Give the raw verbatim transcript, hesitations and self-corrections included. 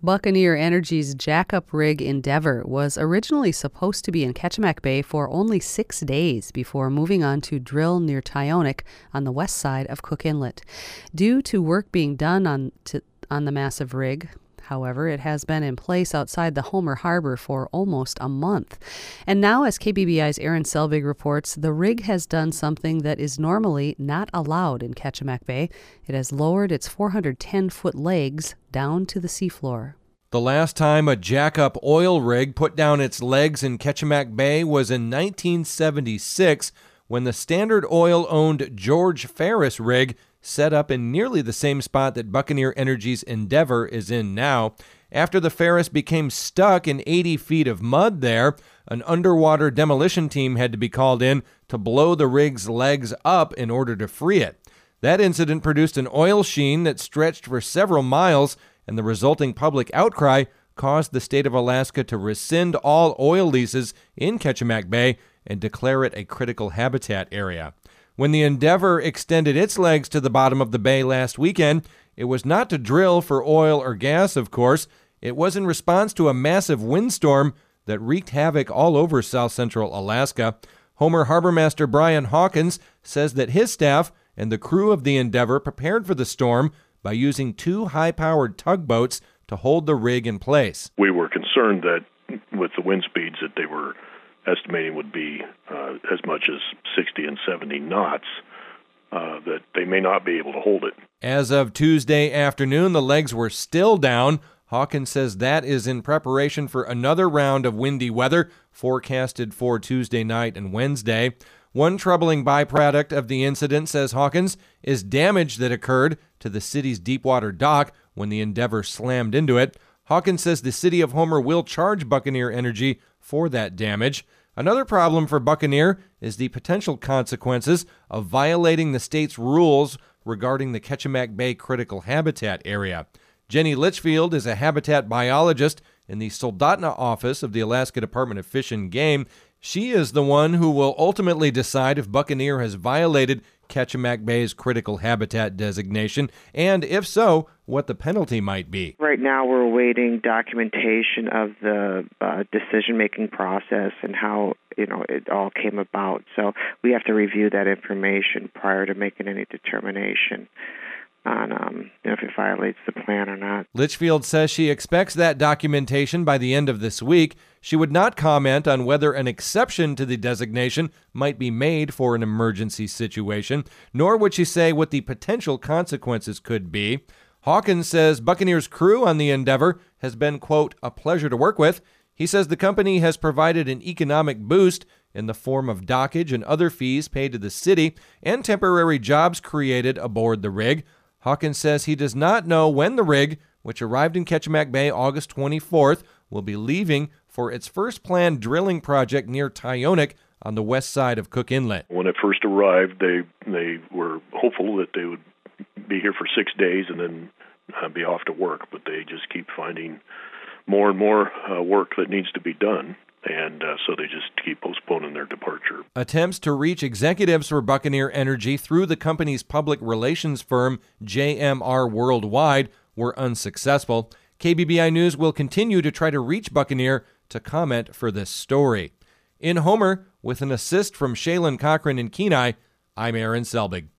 Buccaneer Energy's jackup rig Endeavor was originally supposed to be in Ketchimack Bay for only six days before moving on to drill near Tyonek on the west side of Cook Inlet. Due to work being done on to, on the massive rig, however, it has been in place outside the Homer Harbor for almost a month. And now, as K B B I's Aaron Selbig reports, the rig has done something that is normally not allowed in Ketchimack Bay. It has lowered its four hundred ten foot legs down to the seafloor. The last time a jackup oil rig put down its legs in Ketchimack Bay was in nineteen seventy-six, when the Standard Oil-owned George Ferris rig set up in nearly the same spot that Buccaneer Energy's Endeavor is in now. After the Ferris became stuck in eighty feet of mud there, an underwater demolition team had to be called in to blow the rig's legs up in order to free it. That incident produced an oil sheen that stretched for several miles, and the resulting public outcry caused the state of Alaska to rescind all oil leases in Ketchimack Bay and declare it a critical habitat area. When the Endeavor extended its legs to the bottom of the bay last weekend, it was not to drill for oil or gas, of course. It was in response to a massive windstorm that wreaked havoc all over south central Alaska. Homer Harbormaster Brian Hawkins says that his staff and the crew of the Endeavor prepared for the storm by using two high-powered tugboats to hold the rig in place. We were concerned that with the wind speeds that they were estimating would be uh, as much as sixty and seventy knots, uh, that they may not be able to hold it. As of Tuesday afternoon, the legs were still down. Hawkins says that is in preparation for another round of windy weather forecasted for Tuesday night and Wednesday. One troubling byproduct of the incident, says Hawkins, is damage that occurred to the city's deepwater dock when the Endeavor slammed into it. Hawkins says the city of Homer will charge Buccaneer Energy for that damage. Another problem for Buccaneer is the potential consequences of violating the state's rules regarding the Ketchimack Bay Critical Habitat Area. Jenny Litchfield is a habitat biologist in the Soldotna office of the Alaska Department of Fish and Game. She is the one who will ultimately decide if Buccaneer has violated Ketchimack Bay's critical habitat designation, and if so, what the penalty might be. Right now we're awaiting documentation of the uh, decision-making process and how, you know, it all came about. So we have to review that information prior to making any determination on um, you know, if it violates the plan or not. Litchfield says she expects that documentation by the end of this week. She would not comment on whether an exception to the designation might be made for an emergency situation, nor would she say what the potential consequences could be. Hawkins says Buccaneer's crew on the Endeavor has been, quote, a pleasure to work with. He says the company has provided an economic boost in the form of dockage and other fees paid to the city and temporary jobs created aboard the rig. Hawkins says he does not know when the rig, which arrived in Ketchimack Bay August twenty-fourth, will be leaving for its first planned drilling project near Tyonek on the west side of Cook Inlet. When it first arrived, they they were hopeful that they would be here for six days and then uh, be off to work, but they just keep finding more and more uh, work that needs to be done. And uh, so they just keep postponing their departure. Attempts to reach executives for Buccaneer Energy through the company's public relations firm, J M R Worldwide, were unsuccessful. K B B I News will continue to try to reach Buccaneer to comment for this story. In Homer, with an assist from Shaylin Cochran in Kenai, I'm Aaron Selbig.